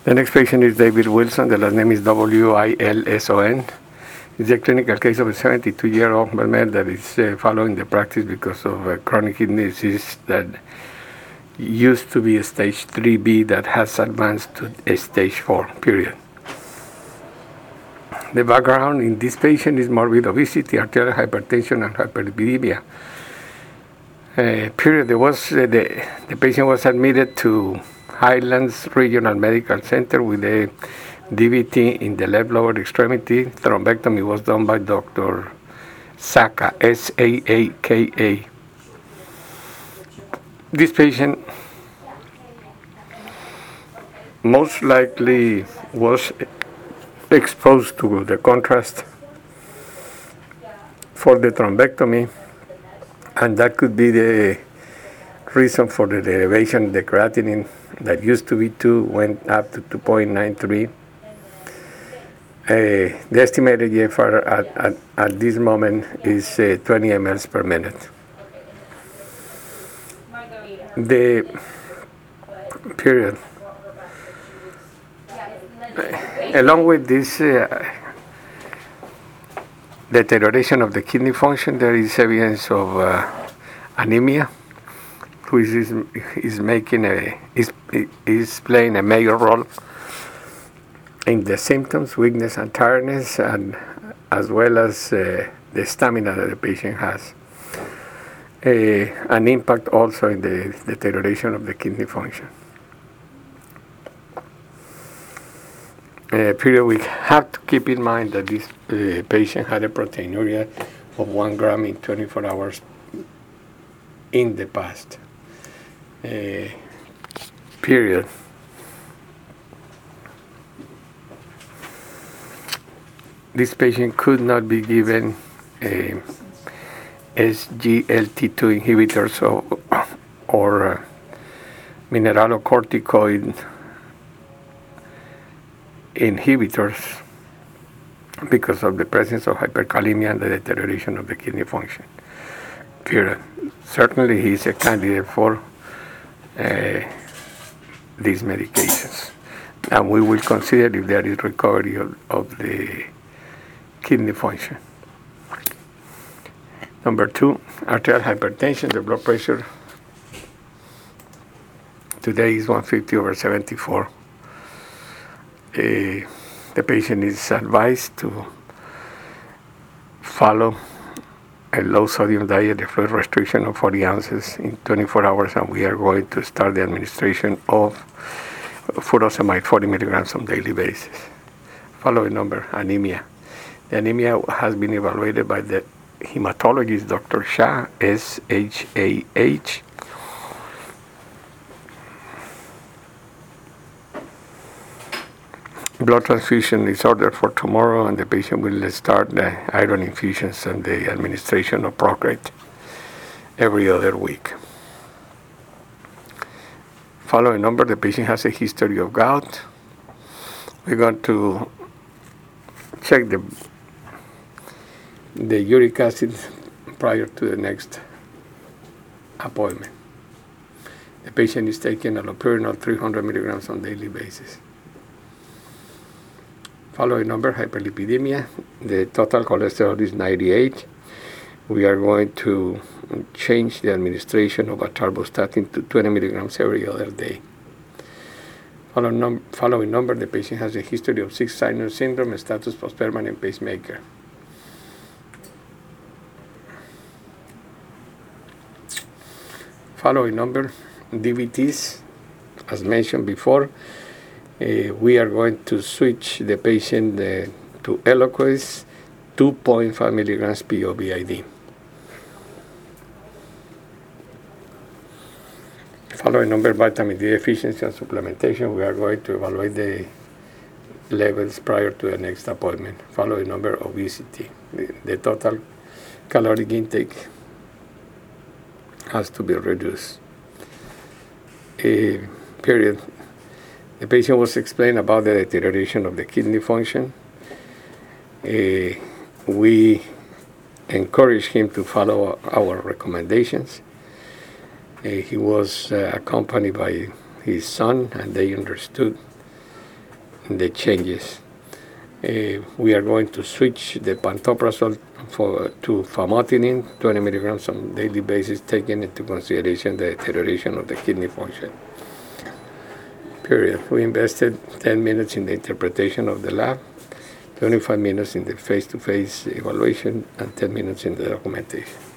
The next patient is David Wilson. The last name is Wilson. It's a clinical case of a 72-year-old man that is following the practice because of a chronic kidney disease that used to be a stage 3B that has advanced to a stage 4, period. The background in this patient is morbid obesity, arterial hypertension, and hyperlipidemia. Period. The patient was admitted to Highlands Regional Medical Center with a DVT in the left lower extremity. Thrombectomy was done by Dr. Saaka, Saaka. This patient most likely was exposed to the contrast for the thrombectomy, and that could be the reason for the elevation of the creatinine that used to be 2 went up to 2.93. The estimated GFR at this moment is 20 mL per minute. The period. Along with this deterioration of the kidney function, there is evidence of anemia, which is playing a major role in the symptoms, weakness and tiredness, and as well as the stamina that the patient has. An impact also in the deterioration of the kidney function. Period. We have to keep in mind that this patient had a proteinuria of 1 gram in 24 hours in the past. Period. This patient could not be given SGLT2 inhibitors or mineralocorticoid inhibitors because of the presence of hyperkalemia and the deterioration of the kidney function. Period. Certainly he is a candidate for these medications, and we will consider if there is recovery of the kidney function. Number 2, arterial hypertension. The blood pressure today is 150/74. The patient is advised to follow a low sodium diet, a fluid restriction of 40 ounces in 24 hours, and we are going to start the administration of furosemide 40 milligrams on a daily basis. Following number, anemia. The anemia has been evaluated by the hematologist Dr. Shah, S-H-A-H. Blood transfusion is ordered for tomorrow, and the patient will start the iron infusions and the administration of Procreate every other week. Following number, the patient has a history of gout. We're going to check the uric acid prior to the next appointment. The patient is taking allopurinol 300 milligrams on a daily basis. Following number, hyperlipidemia. The total cholesterol is 98. We are going to change the administration of atorvastatin to 20 milligrams every other day. Following number, the patient has a history of 6-signer syndrome, status post-permanent pacemaker. Following number, DVTs, as mentioned before. We are going to switch the patient to Eliquis, 2.5 milligrams POBID. Following number, vitamin D deficiency and supplementation. We are going to evaluate the levels prior to the next appointment. Following number, obesity. The total caloric intake has to be reduced. Period. The patient was explained about the deterioration of the kidney function. We encourage him to follow our recommendations. He was accompanied by his son, and they understood in the changes. We are going to switch the pantoprazole to famotidine, 20 milligrams on a daily basis, taking into consideration the deterioration of the kidney function. Period. We invested 10 minutes in the interpretation of the lab, 25 minutes in the face-to-face evaluation, and 10 minutes in the documentation.